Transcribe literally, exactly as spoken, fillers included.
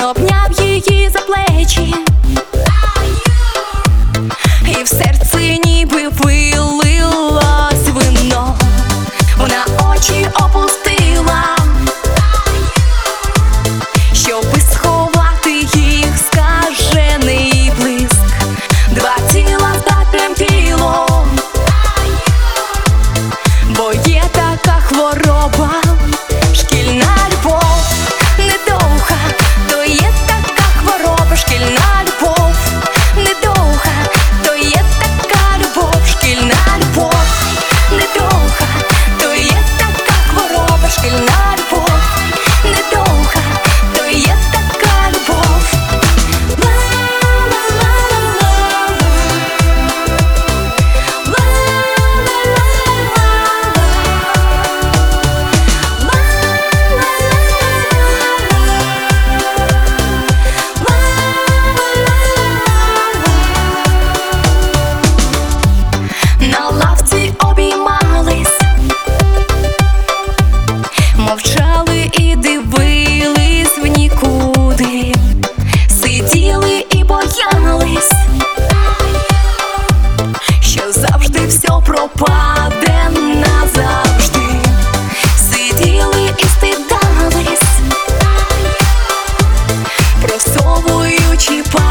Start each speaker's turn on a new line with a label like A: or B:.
A: обняв її за плечі, і в серці ніби вилилось вино. Вона очі опустила, щоби сховати їх скажений блиск. Два тіла затремтіло, бо є така хвороба — шкільна любов. Недовга, то є така хвороба — шкільна любов. Недовга, то є така любов — шкільна любов. Недовга, то є така хвороба — шкільна любов. Недовга, то є така любов. На лавці обіймались, мовчали і дивились в нікуди, сиділи і боялись, що завжди все пропаде назавжди. Сиділи і стидались, просовуючи пальці